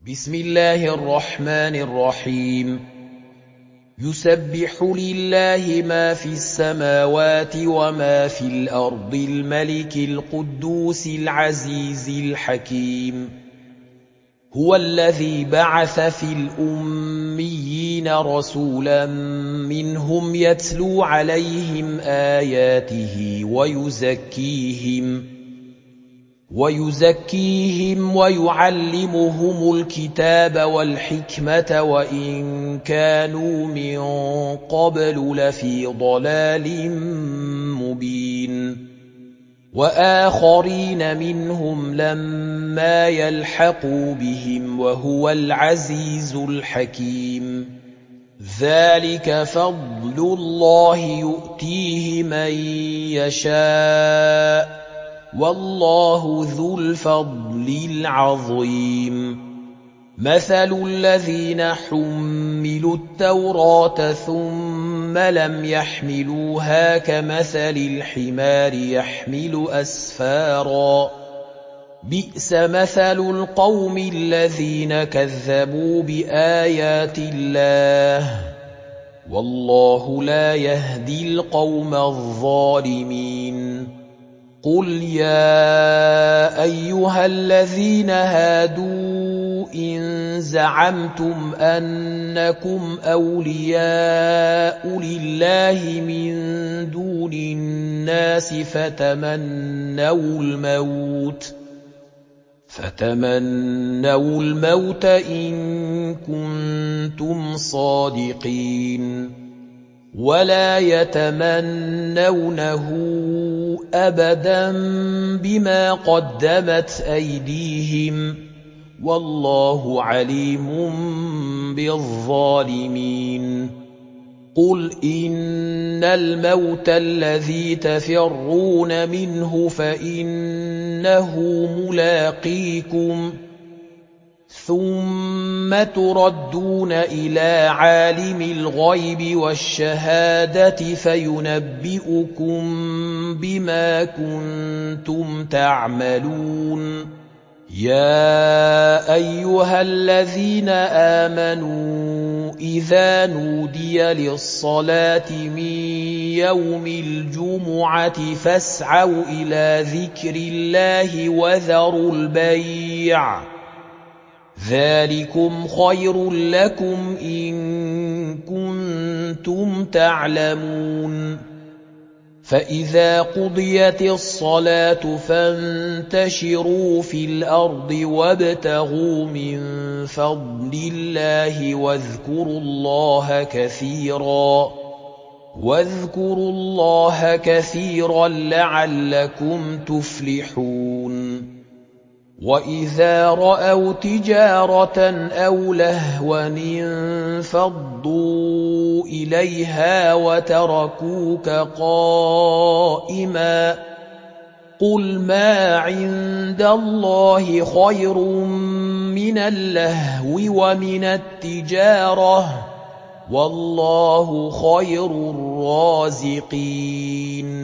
بسم الله الرحمن الرحيم يسبح لله ما في السماوات وما في الأرض الملك القدوس العزيز الحكيم هو الذي بعث في الأميين رسولا منهم يتلو عليهم آياته ويزكيهم ويعلمهم الكتاب والحكمة وإن كانوا من قبل لفي ضلال مبين وآخرين منهم لما يلحقوا بهم وهو العزيز الحكيم ذلك فضل الله يؤتيه من يشاء والله ذو الفضل العظيم مثل الذين حملوا التوراة ثم لم يحملوها كمثل الحمار يحمل أسفارا بئس مثل القوم الذين كذبوا بآيات الله والله لا يهدي القوم الظالمين قل يا أيها الذين هادوا إن زعمتم أنكم أولياء لله من دون الناس فتمنوا الموت إن كنتم صادقين ولا يتمنونه أبدا بما قدمت أيديهم والله عليم بالظالمين قل إن الموت الذي تفرون منه فإنه ملاقيكم ثم تردون إلى عالم الغيب والشهادة فينبئكم بما كنتم تعملون يا أيها الذين آمنوا إذا نودي للصلاة من يوم الجمعة فاسعوا إلى ذكر الله وذروا البيع ذلكم خير لكم إن كنتم تعلمون فإذا قضيت الصلاة فانتشروا في الأرض وابتغوا من فضل الله واذكروا الله كثيرا لعلكم تفلحون وإذا رأوا تجارة أو لهوا انفضوا إليها وتركوك قائما قل ما عند الله خير من اللهو ومن التجارة والله خير الرازقين